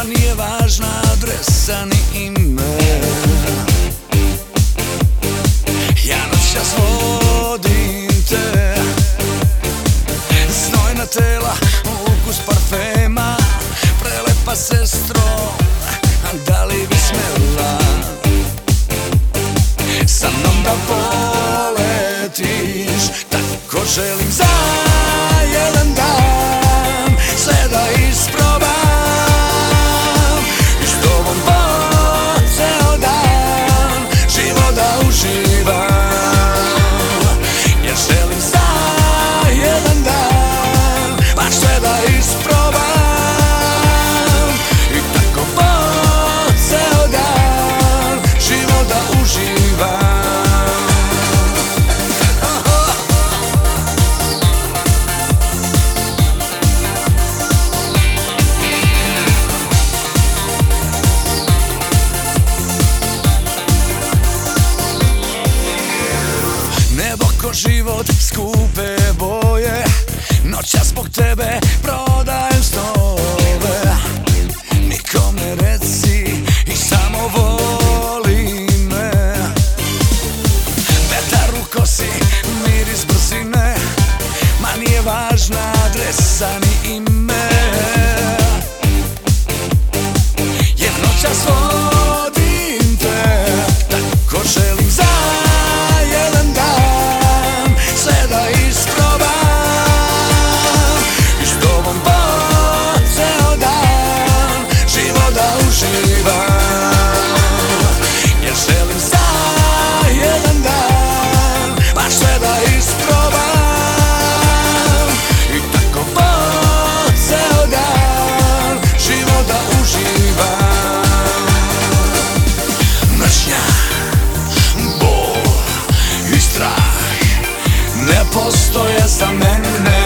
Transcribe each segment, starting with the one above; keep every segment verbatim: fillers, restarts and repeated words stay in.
Ma nije važna adresa ni ime. Ja noćas vodim te, znojna tela, ukus parfema, prelepa sestro, da li bi smela sa mnom da poletiš? Tako želim za jedan dan sve da isprobam i s tobom po ceo dan život da uživam. Ja želim za jedan dan baš sve da isprobam i tako po ceo dan život da uživam. Život, skupe boje, noćas zbog tebe prodajem snove. Nikom ne reci i samo voli me. Vetar u kosi, miris brzine, ma nije važna adresa ni ime. Jer noćas vodim te, tako želim za jedan dan sve da isprobam i s tobom po ceo dan život da uživam. Ja želim za jedan dan baš sve da isprobam i tako po ceo dan život da uživam. Mržnja, bol i strah ne postoje za mene.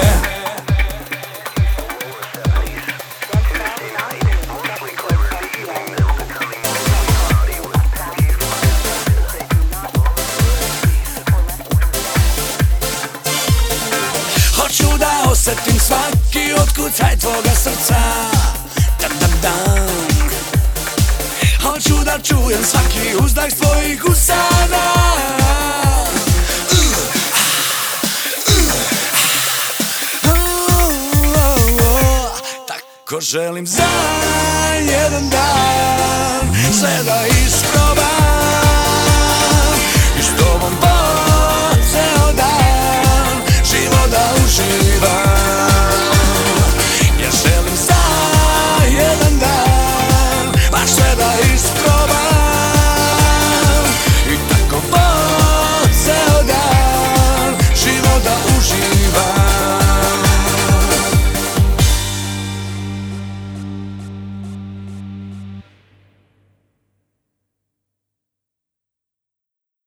Hoću da osetim svaki otkucaj tvoga srca. Dam, dam, dam. Hoću da čujem svaki uzdah tvojih usana. Ko želim za jedan dan sve da